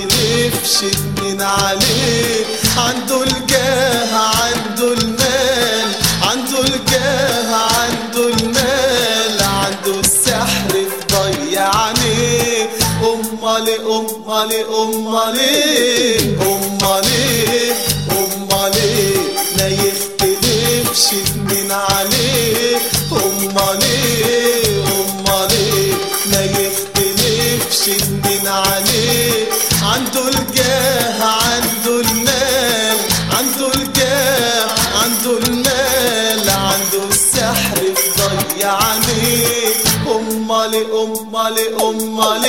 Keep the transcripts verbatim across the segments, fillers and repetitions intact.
يختلفش اتنين عليه. عنده الجاه عنده المال، عنده الجاه عنده المال، عنده السحر في ضيع عينيه. امال امال امال امال امال ما يختلفش اتنين عليه. امال امال ما يختلفش اتنين عليه. عنده الجاه عنده المال، عنده الجاه عنده المال، عنده السحر في ضيع عينيه. امال امال امال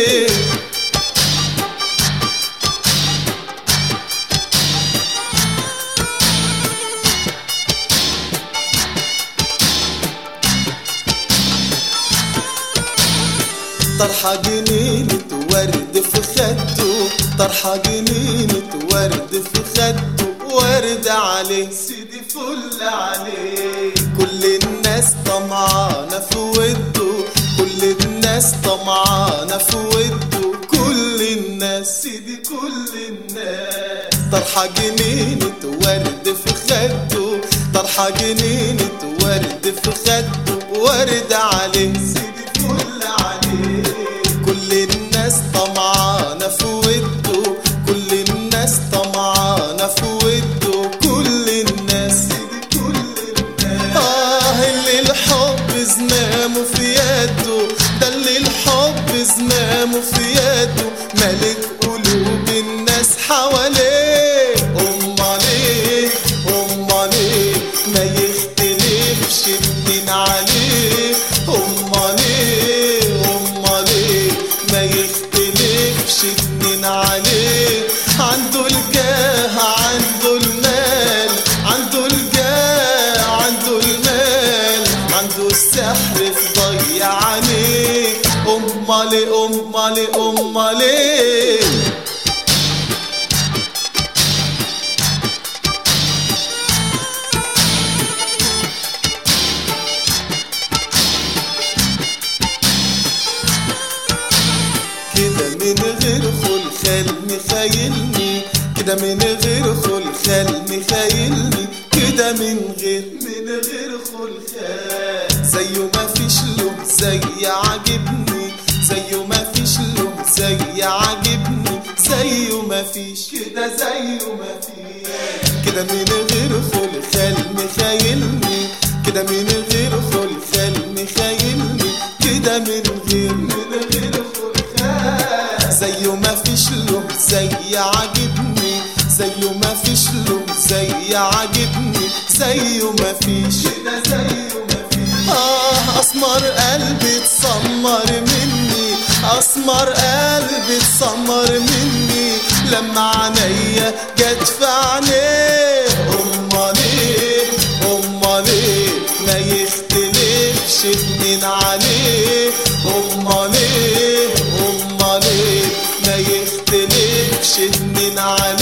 طرحة جنينة ورد في خده، طرحة جنينة ورد في خده، ورد عليه سيدي فل عليه. كل الناس طمعانة في وده، كل الناس طمعانة في وده، كل الناس سيدي كل الناس. طرحة جنينة ورد في خده، طرحة جنينة ورد في خده، ورد عليه سيدي فل عليه. كل الناس طمعانة في وده، كل الناس طمعانة في وده، كل الناس سيدي كل الناس. آه اللي الحب زمامه في يده، ده اللي الحب زمامه في يده، ملك قلوب الناس حواليه. امال ايه امال ايه ما يختلفش اتنين عليه. امال ايه امال ايه ما يختلفش اتنين عليه. عنده الجاه عنده المال، عنده الجاه عنده المال، عنده السحر في ضيع عينيه. امال امال امال كده من غير خلخال مخيلني، كده من غير خلخال مخيلني، كده من غير من غير خلخال. زيه ما فيش له زي عاجبني، زيه ما فيش له زي عاجبني، زيه ما فيش كده زيه ما فيش. كده من غير خلخال مخيلني، كده من غير خلخال مخيلني، كده من غير من غير خلخال. زيه ما فيش له زي عاجبني، زيه ما فيش له زي عاجبني، زيه ما فيش كده زيه ما فيش. آه أسمر قلبي اتسمر مني، أسمر قلبي اتسمر مني، لما عينيا جت في عينيه. أمال إيه أمال إيه ما يختلفش اتنين عليه. أمال إيه أمال إيه ما يختلفش اتنين عليه.